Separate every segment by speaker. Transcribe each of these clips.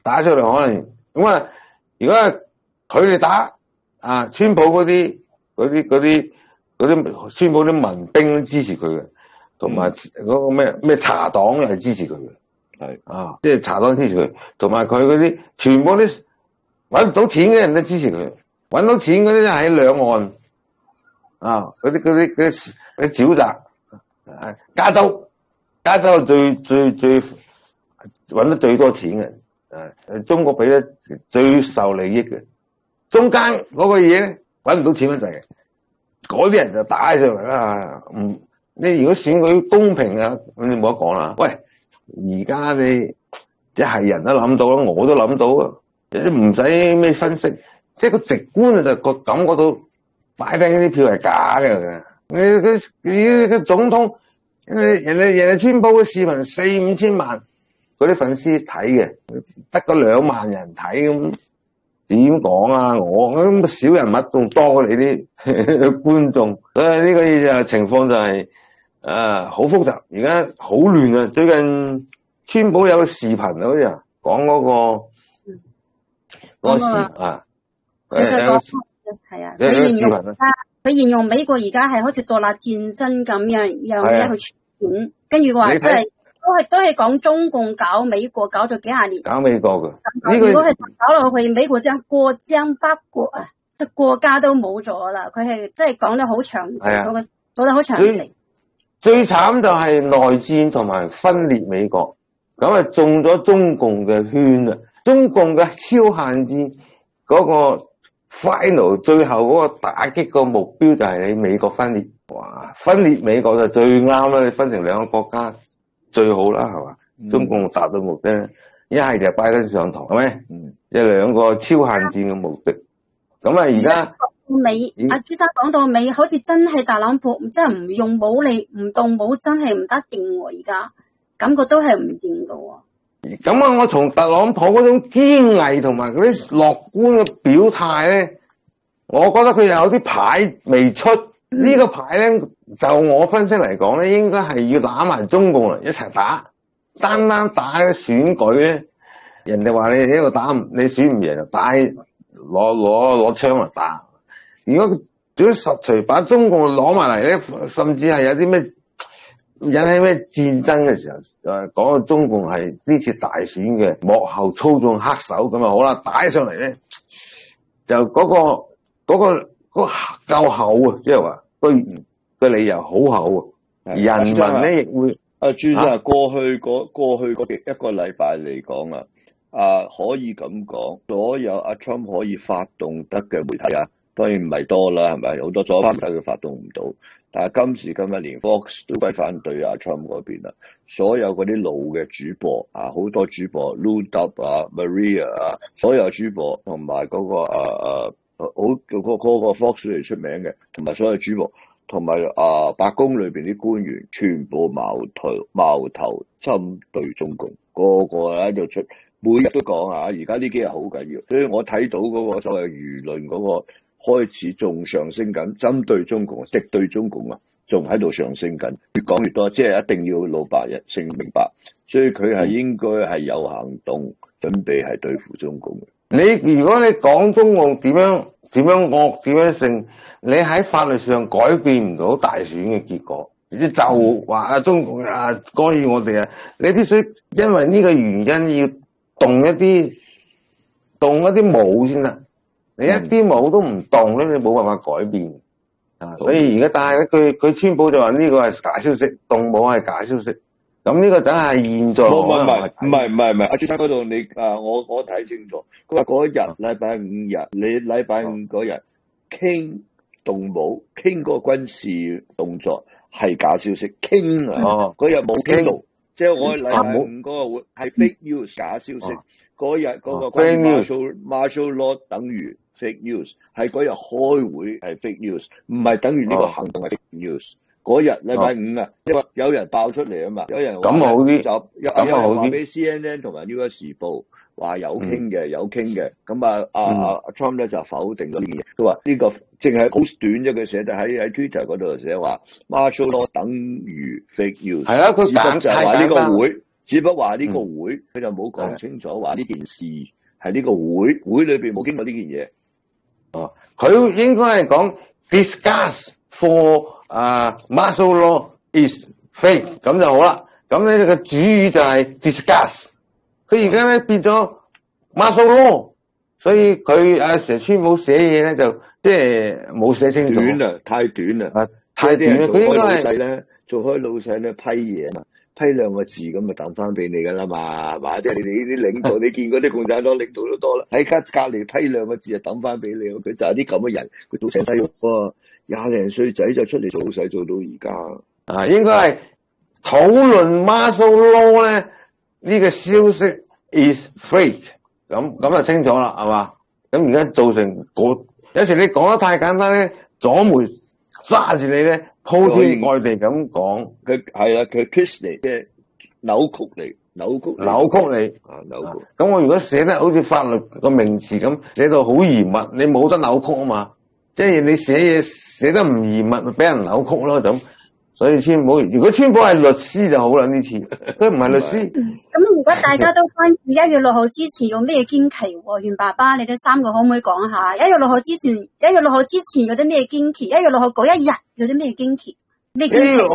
Speaker 1: 打上嚟可能咁啊。如果係佢哋打啊，川普嗰啲川普啲民兵都支持佢嘅，同埋嗰個咩茶黨又係支持佢嘅，
Speaker 2: 係
Speaker 1: 啊，即係茶黨支持佢，同埋佢嗰啲全部啲搵唔到錢嘅人都支持佢，搵到錢嗰啲喺兩岸啊，嗰啲沼澤，加州最搵得最多錢嘅，中國俾得最受利益嘅，中間嗰個嘢咧搵唔到錢乜滯嘅，嗰啲人就打上嚟啦。你如果選舉公平啊，咁你冇得講啦。喂，而家你即係人都諗到啦，我都諗到啊，唔使咩分析，即係個直觀就個感覺到擺低啲票係假嘅。你個總統，人哋川普嘅視頻4-5千萬嗰啲粉絲睇嘅，得個2萬人睇咁。點講啊？我咁小人物仲多過你啲觀眾，所以呢個情況就係好複雜，而家好亂啊！最近川普有個視頻好似講嗰個視啊，
Speaker 3: 佢就講係啊，佢形容美國而家係好似獨立戰爭咁樣，有咩去傳染，跟住話即係都係講中共搞美國搞咗幾廿年，
Speaker 1: 搞美國嘅。
Speaker 3: 如果係搞落去，美國將過江八國啊，即係國家都冇咗啦。佢係即係講得好詳細，嗰個講得好詳細。
Speaker 1: 最慘就係內戰同埋分裂美國，咁啊中咗中共嘅圈啦。中共嘅超限戰嗰個 final 最後嗰個打擊個目標就係你美國分裂。哇，分裂美國就最啱啦，你分成2個國家最好啦，係嘛？中共達到目的，一係就拜登上台，係咪？即係2個超限戰嘅目的。咁啊，而家
Speaker 3: 阿朱生講到尾，好似真係特朗普真係唔用武力、唔動武，真係唔得掂喎。而家感覺都係唔掂噶喎。
Speaker 1: 咁啊，我從特朗普嗰種堅毅同埋嗰啲樂觀嘅表態咧，我覺得佢有啲牌未出。呢個牌咧，就我分析嚟講咧，應該係要打埋中共嚟一齊打，單打嘅選舉咧，人哋話你呢個打你選唔贏就打，攞槍嚟打。如果實錘把中共攞埋嚟咧，甚至係有啲咩引起咩戰爭嘅時候，講到中共係呢次大選嘅幕後操縱黑手，咁啊好啦，打起上嚟咧，就嗰個夠厚啊，即係話個理由好厚啊，人民咧亦會
Speaker 2: 朱生過去嗰一個禮拜嚟講可以咁講，所有Trump 可以發動得嘅媒體當然唔係多啦，係咪？好多左派媒體佢發動唔到，但係今時今日連 Fox 都鬼反對Trump 嗰邊啦。所有嗰啲老嘅主播好多主播 Lou Dobb Maria 所有主播同埋嗰個嗰個 Fox 嚟出名嘅，同埋所有主播，同埋白宮裏邊啲官員，全部矛頭針對中共，個個喺度出，每日都講而家呢幾日好緊要，所以我睇到嗰個所謂輿論嗰個開始仲上升緊，針對中共、敵對中共仲喺度上升緊，越講越多，即係一定要老百姓先明白，所以佢係應該係有行動，準備係對付中共嘅。
Speaker 1: 如果你講中共點樣惡點樣勝，你喺法律上改變唔到大選嘅結果，就話中共干預我哋你必須因為呢個原因要動一啲武先得，你一啲武都唔動咧，你冇辦法改變所以而家但係佢川普就話呢個係假消息，動武係假消息。咁呢個等係現在
Speaker 2: 唔係，朱生嗰度你我睇清楚，佢話嗰日禮拜5日，你禮拜5嗰日傾動武，傾個軍事動作係假消息，傾嗰日冇傾到，即係我禮拜5嗰個會係 fake news 假消息，嗰日嗰個關於 martial law 等於 fake news， 係嗰日開會係 fake news， 唔係等於呢個行動係 fake news。嗰日禮拜5因為有人爆出嚟嘛，有人話咁好啲，有人話俾 CNN 同埋 US 時報話有傾嘅，咁Trump 咧就否定咗呢件嘢，佢話呢個淨係好短啫，佢寫得喺 Twitter 嗰度寫話 martial law 等於 fake news， 係
Speaker 1: 佢
Speaker 2: 就係話呢個會只不過話呢個會佢就冇講清楚話呢件事係呢個會裏邊冇經過呢件嘢。
Speaker 1: 哦，佢應該係講 discuss for martial law is fake 咁就好啦。咁咧個主語就係 discuss。佢而家咧變咗 martial law，所以佢成日川普寫嘢咧就即係冇寫清楚。
Speaker 2: 短啦，太短啦，
Speaker 1: 太短啦。佢應該係
Speaker 2: 做開老細咧批嘢嘛，批兩個字咁咪等翻俾你噶啦嘛，係嘛？即係你哋呢啲領導，你見嗰啲共產黨領導都多啦，喺隔離批兩個字就等翻俾你。佢就係啲咁嘅人，佢做成世喎，20零歲仔就出嚟做老細，做到而家。
Speaker 1: 應該係討論 martial law 咧，呢個消息 is fake， 咁就清楚啦，係嘛？咁而家造成有時你講得太簡單咧，左媒揸住你咧，鋪天蓋地咁講，
Speaker 2: 佢係啊，佢 twist 嚟，即係扭曲你。
Speaker 1: 咁我如果寫得好似法律個名詞咁，寫到好嚴密，你冇得扭曲啊嘛。即係你寫嘢寫得唔嚴密，咪俾人扭曲咯咁。所以川普，如果川普係律師就好啦呢次，佢唔係律師。
Speaker 3: 咁如果大家都關注1月6號之前有咩驚奇喎？袁爸爸，你哋3個可唔可以講下1月6號之前有啲咩驚奇？1月6號嗰一日有啲咩驚奇？咩驚奇？1月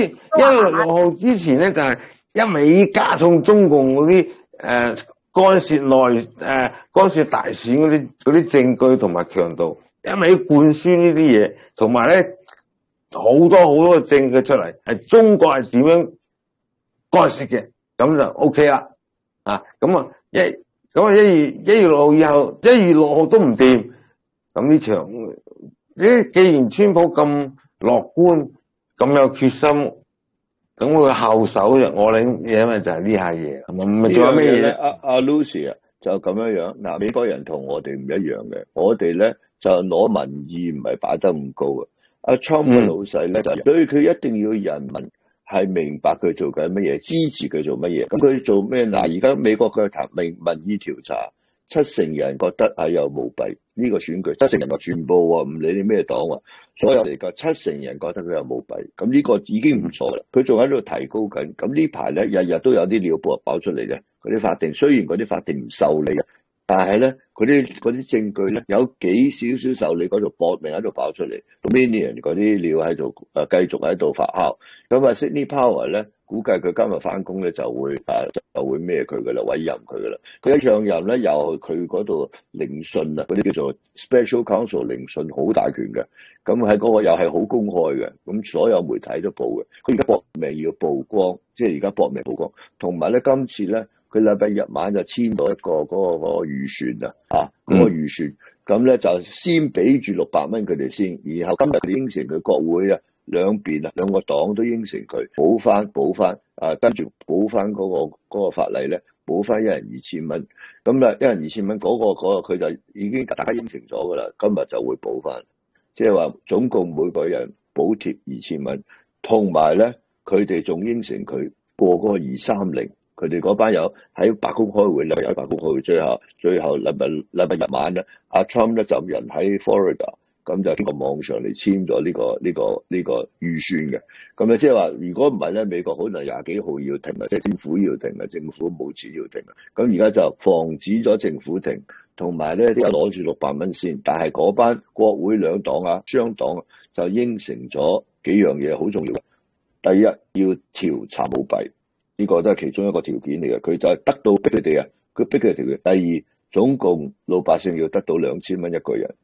Speaker 1: 6號之前咧就係一味加重中共嗰啲干涉大選嗰啲證據同埋強度，一味灌輸呢啲嘢，同埋咧。好多嘅證據出嚟，係中國係點樣干涉嘅，咁就 OK 啦。咁1月6號以後，1月6號都唔掂，咁呢場既然川普咁樂觀，咁有決心，咁佢後手我諗嘢咪就係呢下嘢，係咪仲有咩嘢咧？
Speaker 2: 阿 Lucy 就咁樣。嗱，美國人同我哋唔一樣嘅，我哋咧就攞民意唔係擺得咁高啊。阿 Trump 嘅老細咧，所以佢一定要人民係明白佢做緊乜嘢，支持佢做乜嘢。咁佢做咩？嗱，而家美國嘅民意調查，70%人覺得係有舞弊呢個選舉，70%人話全部喎，唔理你咩黨喎，所有嚟講70%人覺得佢有舞弊。咁呢個已經唔錯啦。佢仲喺度提高緊。咁呢排咧，日日都有啲料爆出嚟嘅。嗰啲法庭雖然嗰啲法庭唔受理，但係咧，嗰啲證據咧有幾少受理嗰度搏命喺度爆出嚟 ，Dominion 嗰啲料喺度繼續喺度發酵。咁啊 Sidney Powell 咧，估計佢今日翻工咧就會孭佢噶啦，委任佢噶啦。佢一上任咧，又佢嗰度聆訊啊，嗰啲叫做 Special Counsel 聆訊好大權嘅。咁喺嗰個又係好公開嘅，咁所有媒體都報嘅。佢而家搏命要曝光，即係而家搏命曝光。同埋咧，今次咧。佢禮拜日晚就簽到一個嗰個預算啊，嗰個預算，咁咧就先俾住600蚊佢哋先，然後今日佢應承佢國會啊兩邊啊兩個黨都應承佢補翻，跟住補翻嗰個法例咧，補翻1人2000蚊，咁啊1人2000蚊嗰個佢就已經大家應承咗噶啦，今日就會補翻，即係話總共每個人補貼2000蚊，同埋咧佢哋仲應承佢過嗰個230。佢哋嗰班友喺白宮開會，喺白宮開會，最後禮拜日晚咧，阿 Trump 咧就人喺 Florida， 咁就經過網上嚟簽咗呢個預算嘅。咁咧即係話，如果唔係咧，美國可能20幾號要停啊，即係政府要停啊，政府冇錢要停啊。咁而家就防止咗政府停，同埋咧啲攞住600蚊先。但係嗰班國會兩黨雙黨就應承咗幾樣嘢好重要嘅。第一要調查舞弊。呢個都係其中一個條件嚟嘅，佢就係得到逼佢哋啊，佢逼佢哋條件。第二，總共老百姓要得到2000蚊一個人，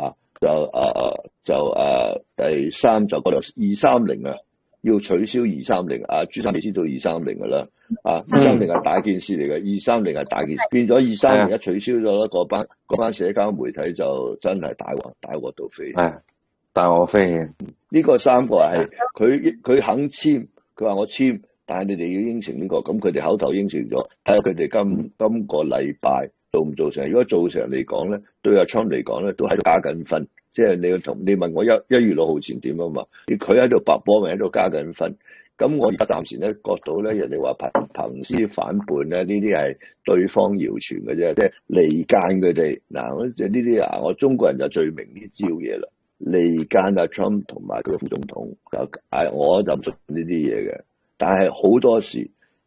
Speaker 2: 第三就嗰度230啊，要取消230。朱生你知道230噶啦，230係大件事嚟嘅，230係大件事，變咗230一取消咗啦，嗰班社交媒體就真係大鑊到飛，
Speaker 1: 大鑊飛嘅。
Speaker 2: 呢個3個係佢肯簽，佢話我簽。但係你哋要應承呢個，咁佢哋口頭應承咗，睇下佢哋今個禮拜做唔做成。如果做成嚟講咧，對阿 Trump 嚟講咧，都喺度加緊分。即係你問我1月6號前點啊嘛？佢喺度搏命喺度加緊分。咁我而家暫時咧覺到咧，人哋話憑絲反叛咧，呢啲係對方謠傳嘅啫，即係離間佢哋。嗱，呢啲我中國人就最明呢招嘢啦，離間阿 Trump 同埋佢副總統，我就唔信呢啲嘢嘅。但係好多時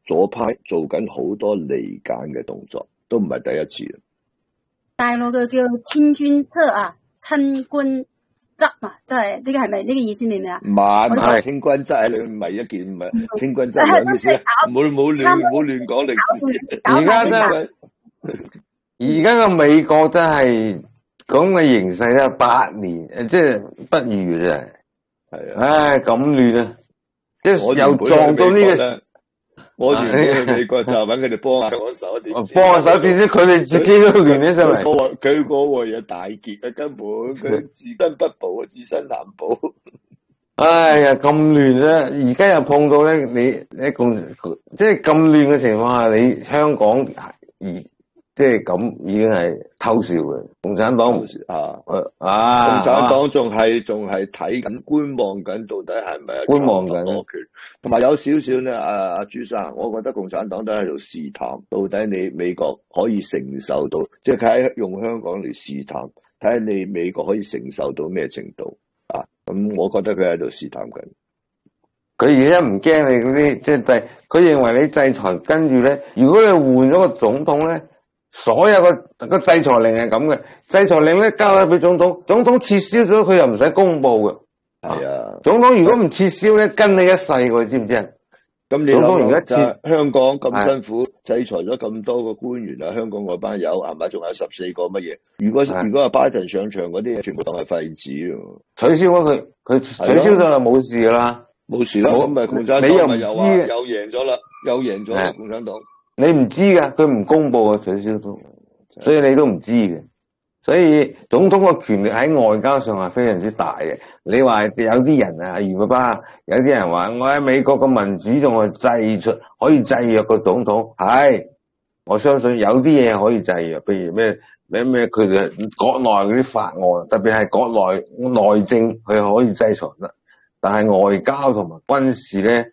Speaker 2: 左派做緊好多離間嘅動作，都唔係第一次。
Speaker 3: 大陸嘅叫清君側啊，親君側嘛，即係呢個係咪呢個意思？明唔明啊？
Speaker 2: 唔係清君側，你唔係一件唔係清君側兩件事，唔好亂講歷史。
Speaker 1: 而家真係，而家嘅美國真係咁嘅形勢咧，8年即係不如啊！
Speaker 2: 係啊，
Speaker 1: 唉咁亂啊！即係又撞到呢個。
Speaker 2: 我原本去美國就揾佢哋幫下我手，點
Speaker 1: 幫下手點知佢哋自己都亂起上嚟。
Speaker 2: 佢嗰個嘢大結啊，根本佢自身不保，自身難保。
Speaker 1: 哎呀，咁亂啊！而家又碰到咧，你共即係咁亂嘅情況下，你香港即係咁已經係偷笑嘅。共產黨共
Speaker 2: 產黨仲係睇緊觀望緊，到底係咪
Speaker 1: 觀望緊
Speaker 2: 攞權？同埋有少少咧，阿朱生，我覺得共產黨都喺度試探，到底你美國可以承受到，即係睇用香港嚟試探，睇下你美國可以承受到咩程度啊？咁我覺得佢喺度試探緊。
Speaker 1: 佢而家唔驚你嗰啲，即係佢認為你制裁，跟住咧，如果你換咗個總統咧。所有個制裁令係咁嘅，制裁令咧交咗俾總統，總統撤銷咗佢又唔使公布嘅。
Speaker 2: 係啊，
Speaker 1: 總統如果唔撤銷咧，跟你一世嘅，知唔知啊？
Speaker 2: 咁你總統而家香港咁辛苦，制裁咗咁多個官員啊，香港嗰班友係咪仲有14個乜嘢？如果係拜登上場嗰啲嘢，全部當係廢紙喎。
Speaker 1: 取消咗佢取消咗就冇事噶啦，
Speaker 2: 冇事啦。咁咪共產黨咪又話又贏咗啦，又贏咗啦，共產黨。你
Speaker 1: 唔知噶，佢唔公布啊，取消咗，所以你都唔知嘅。所以總統嘅權力喺外交上係非常之大嘅。你話有啲人啊，袁爸爸，有啲人話我喺美國嘅民主仲係可以制約個總統，係我相信有啲嘢可以制約，譬如咩佢哋國內嗰啲法案，特別係國內內政，佢可以制裁得，但係外交同埋軍事咧，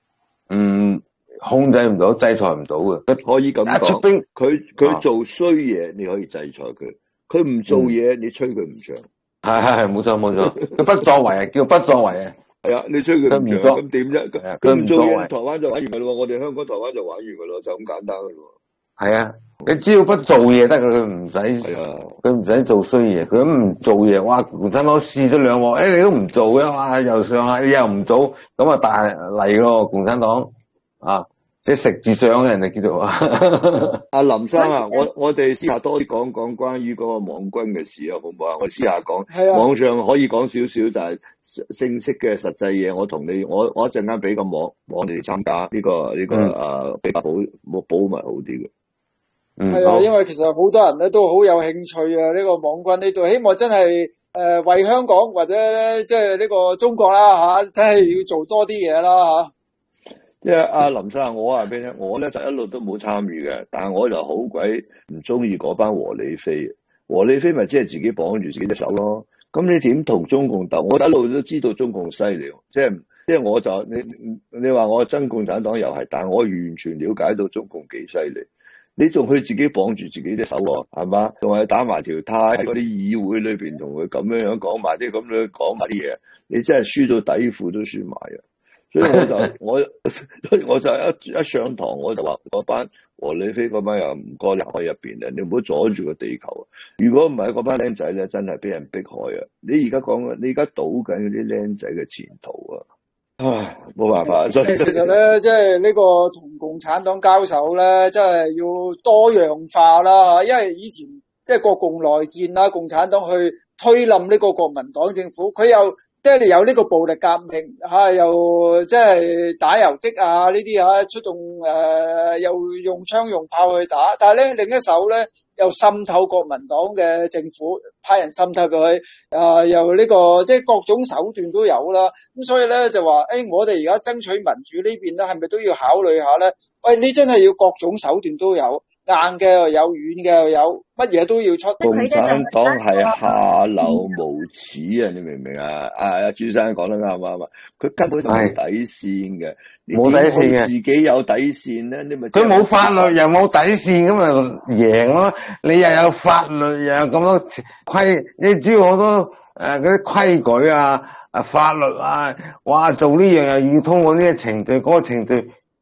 Speaker 1: 控制唔到，制裁唔到嘅。
Speaker 2: 可以咁講，
Speaker 1: 出兵，
Speaker 2: 佢做衰嘢，你可以制裁佢；佢唔做嘢，你吹佢唔上。
Speaker 1: 係冇錯，佢不作為啊，叫不作為啊。
Speaker 2: 係啊，你吹佢唔上，咁點啫？佢唔做嘢，台灣就玩完噶咯。我哋香港、台灣就玩完噶咯，就咁簡單噶咯。係
Speaker 1: 啊，你只要不做嘢得噶，佢唔使做衰嘢，佢都唔做嘢。哇，共產黨試咗2鑊，你都唔做嘅，哇，又上下，你又唔做，咁啊大嚟咯，共產黨啊！即係食住上嘅人哋叫做
Speaker 2: 阿林生啊，我哋私下多啲講關於嗰個網軍嘅事啊，好唔好啊？我私下講，網上可以講少少，就係正式嘅實際嘢。我一陣間俾個網你哋參加呢個比較保密好啲嘅。
Speaker 4: 係啊，因為其實好多人咧都好有興趣啊，呢個網軍呢度，希望真係為香港或者即係呢個中國啦吓，真係要做多啲嘢啦吓。
Speaker 2: 因為阿林生，我話俾你聽，我咧就一路都冇參與嘅，但係我就好鬼唔中意嗰班和理非。和理非咪即係自己綁住自己隻手咯。咁你點同中共鬥？我一路都知道中共犀利，即係我就你話我憎共產黨又係，但係我完全了解到中共幾犀利。你仲去自己綁住自己隻手喎，係嘛？仲係打埋條呔喺嗰啲議會裏邊同佢咁樣講埋啲咁樣講埋啲嘢，你真係輸到底褲都輸埋啊！所以我就一上堂我就話嗰班和理非嗰班又唔該留喺入邊啊！你唔好阻住個地球啊！如果唔係嗰班僆仔咧，真係俾人迫害啊！你而家賭緊嗰啲僆仔嘅前途啊！唉，冇辦法。所以
Speaker 4: 其實咧，即係呢個同共產黨交手咧，真係要多樣化啦。因為以前即係國共內戰啦，共產黨去推冧呢個國民黨政府，佢又即係有呢個暴力革命吓，又即係打游擊啊呢啲吓，出動又用槍用炮去打，但係咧另一手咧又滲透國民黨嘅政府，派人滲透入去，又呢個即係各種手段都有啦。咁所以咧就話，我哋而家爭取民主呢邊咧，係咪都要考慮下咧？喂，你真係要各種手段都有。硬嘅又有，軟嘅又有，乜嘢都要出。
Speaker 2: 共產黨係下流無恥啊！你明唔明啊？阿朱生講得啱唔啱啊？佢根本就冇底線嘅，
Speaker 1: 冇底線嘅，
Speaker 2: 自己有底線咧，你咪
Speaker 1: 佢冇法律又冇底線咁咪贏咯。你又有法律又有咁多規，你主要好多嗰啲規矩啊、法律啊，哇做呢樣又要通過呢個程序嗰個程序。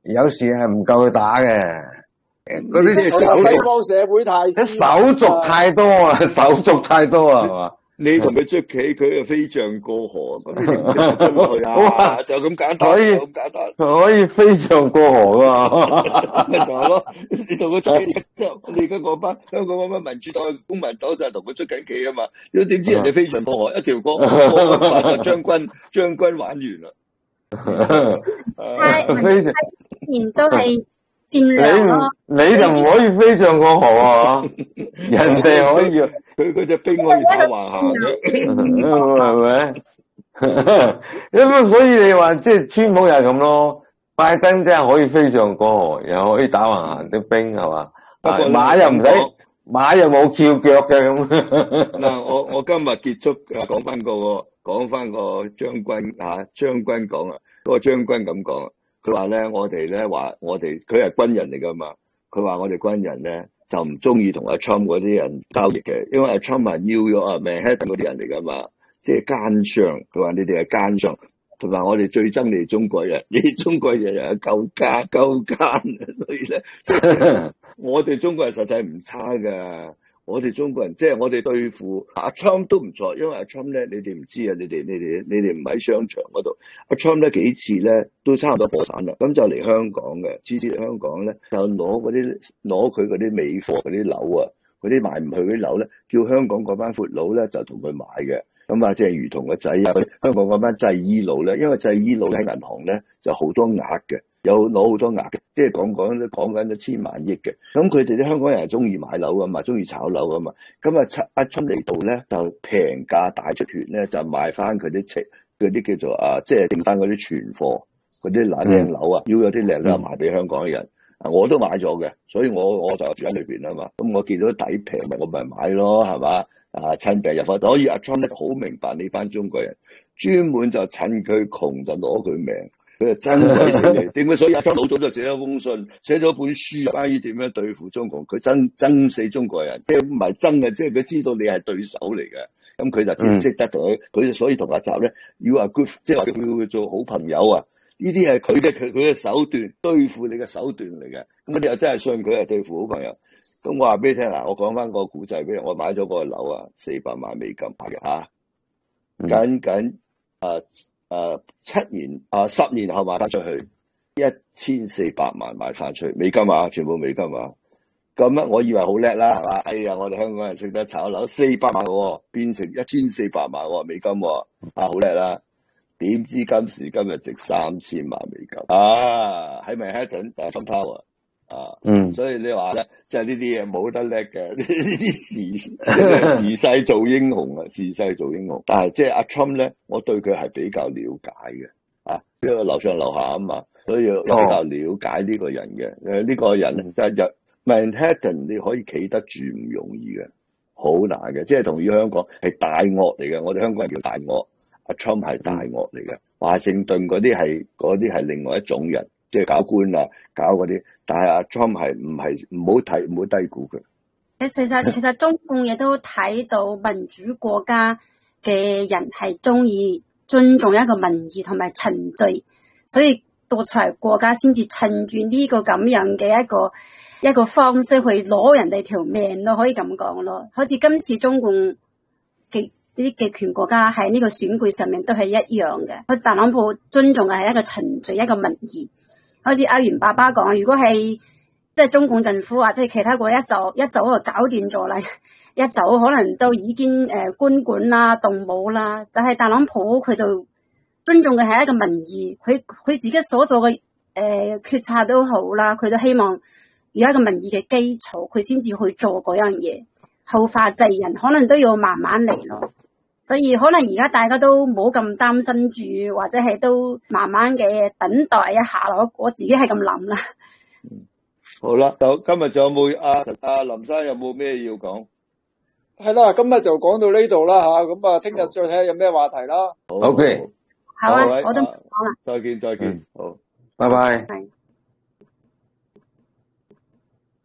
Speaker 1: 有時係唔夠佢打嘅，嗰啲
Speaker 4: 西方社會太
Speaker 1: 手續太多啊，手續太多啊，係嘛？
Speaker 2: 你同佢捉棋，佢就飛象過河，咁你點跟落去啊？就咁簡單，就咁簡單，
Speaker 1: 可以飛象過河噶，
Speaker 2: 咪就係咯。你同佢捉棋之後，你而家嗰班香港嗰班民主黨、公民黨就係同佢捉緊棋啊嘛。點知人哋飛象過河，一條過將軍玩完啦。
Speaker 3: 係民主年都係善良咯。
Speaker 1: 你就唔可以飛象過河啊！人哋可以。
Speaker 2: 佢隻兵可以打橫行嘅，
Speaker 1: 係咪？因為所以你話即係川普又係咁咯，拜登真係可以飛上過河，又可以打橫行啲兵係嘛？馬又唔使，馬又冇翹腳嘅咁。
Speaker 2: 嗱，我今日結束講翻個將軍啊，將軍講啊，嗰個將軍咁講，佢話咧我哋咧話佢係軍人嚟噶嘛，佢話我哋軍人咧。就唔中意同阿 Trump 嗰啲人交易嘅，因為阿 Trump 係 New York 啊、Manhattan 嗰啲人嚟噶嘛，即係奸商。佢話你哋係奸商，同埋我哋最憎你哋中國人，你哋中國人又係夠奸，所以咧，即係我哋中國人實際唔差噶。我哋中國人即係我哋對付阿 Trump 都唔錯，因為阿 Trump 咧，你哋唔知啊，你哋唔喺商場嗰度，阿 Trump 咧幾次咧都差唔多破產啦，咁就嚟香港嘅，次次嚟香港咧就攞佢嗰啲美貨嗰啲樓啊，嗰啲賣唔去嗰啲樓咧，叫香港嗰班闊佬咧就同佢買嘅，咁啊即係如同個仔啊，香港嗰班製衣佬咧，因為製衣佬喺銀行咧就好多額嘅。有攞好多額嘅，即係講緊1000萬億嘅。咁佢哋啲香港人係中意買樓噶嘛，中意炒樓噶嘛。咁阿Trump嚟到咧就平價大出團咧，就賣翻佢啲叫做即係剩翻嗰啲存貨，嗰啲靚樓啊，要有啲靚樓賣俾香港嘅人。我都買咗嘅，所以我就住喺裏邊啊嘛。咁我見到底平咪我咪買咯，係嘛？趁病入貨。所以阿Trump咧好明白呢班中國人，專門就趁佢窮就攞佢命。佢係真鬼死你，點解？所以阿 Trump 老早就寫咗封信，寫咗本書關於點樣對付中共。佢憎死中國人，即係唔係憎嘅，即係佢知道你係對手嚟嘅。咁佢就正識得佢所以同阿習咧要話 good， 即係話要佢做好朋友啊。呢啲係佢嘅手段，對付你嘅手段嚟嘅。咁你又真係信佢係對付好朋友？咁我話俾你聽嗱，我講翻個古仔俾你。我買咗個樓啊，400萬美金買嘅嚇，僅7年10年後賣翻出去，1400萬賣翻出去，美金啊，全部美金啊。咁我以為好叻啦，係嘛？哎呀，我哋香港人識得炒樓，400萬喎，變成1400萬喎，美金喎，好叻啦。點知今時今日值3000萬美金啊！喺Manhattan Trump Tower 所以你話咧，即係呢啲嘢冇得叻嘅，呢啲時勢做英雄啊，時勢做英雄。但係即係阿 Trump 咧，我對佢係比較了解嘅，因為樓上樓下啊嘛，所以有比較了解呢個人嘅。呢個人即係Manhattan 你可以企得住唔容易嘅，好難嘅，即係同於香港係大鱷嚟嘅，我哋香港人叫大鱷。阿 Trump 係大鱷嚟嘅，華盛頓嗰啲係另外一種人，即係搞官啊，搞嗰啲。但係阿 Trump 唔好低估佢。
Speaker 3: 其實中共亦都睇到民主國家嘅人係中意尊重一個民意同埋程序，所以獨裁國家先至趁住呢個咁樣嘅一個方式去攞人哋條命咯，可以咁講咯。好似今次中共嘅呢啲極權國家喺呢個選舉上面都係一樣嘅，佢特朗普尊重嘅係一個程序，一個民意。好似阿元爸爸講，如果係即係中共政府或者係其他國家一早就搞掂咗啦，一早可能都已經官管啦、動武啦。但係特朗普佢就尊重嘅係一個民意，佢自己所做嘅決策都好啦，佢都希望有一個民意嘅基礎，佢先至去做嗰樣嘢。後發制人，可能都要慢慢嚟咯。所以可能而家大家都冇咁擔心住，或者係都慢慢嘅等待一下咯。我自己係咁諗啦。
Speaker 2: 好啦，今日仲有冇阿林生有冇咩要講？
Speaker 4: 係啦，今日就講到呢度啦吓，咁啊，聽日再睇下有咩話題啦。
Speaker 1: OK，
Speaker 3: 好啊，我都講啦。
Speaker 2: 再見，好，
Speaker 1: 拜拜。
Speaker 3: 係。